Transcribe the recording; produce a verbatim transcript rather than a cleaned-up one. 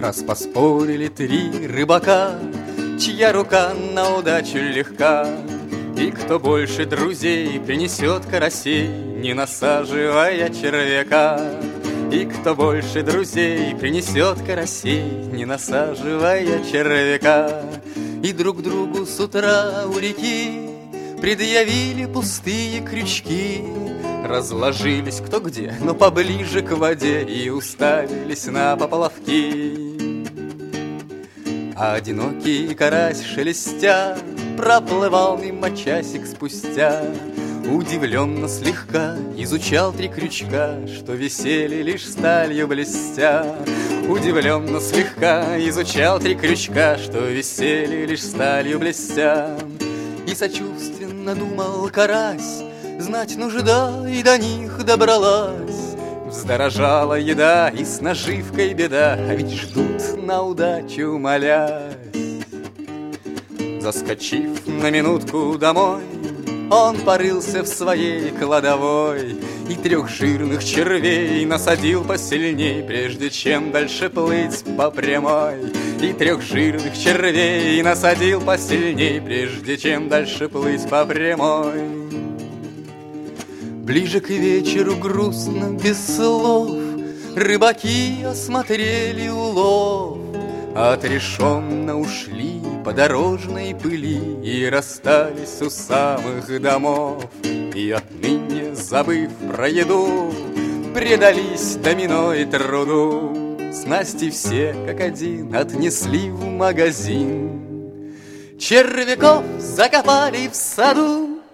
Раз поспорили три рыбака, чья рука на удачу легка, и кто больше друзей принесет карасей, не насаживая червяка. И кто больше друзей принесет карасей, не насаживая червяка. И друг другу с утра у реки предъявили пустые крючки, разложились кто где, но поближе к воде, и уставились на поплавки. А одинокий карась шелестя проплывал мимо часик спустя, удивленно слегка изучал три крючка, что висели лишь сталью блестя. Удивленно слегка изучал три крючка, что висели лишь сталью блестя. И сочувственно думал карась, знать нужда и до них добралась. Вздорожала еда и с наживкой беда, а ведь ждут на удачу молясь. Заскочив на минутку домой, он порылся в своей кладовой и трех жирных червей насадил посильней, прежде чем дальше плыть по прямой. И трех жирных червей насадил посильней, прежде чем дальше плыть по прямой. Ближе к вечеру грустно, без слов, рыбаки осмотрели улов, отрешенно ушли по дорожной пыли и расстались у самых домов. И отныне, забыв про еду, предались домино и труду. Снасти все, как один, отнесли в магазин. Червяков закопали в саду,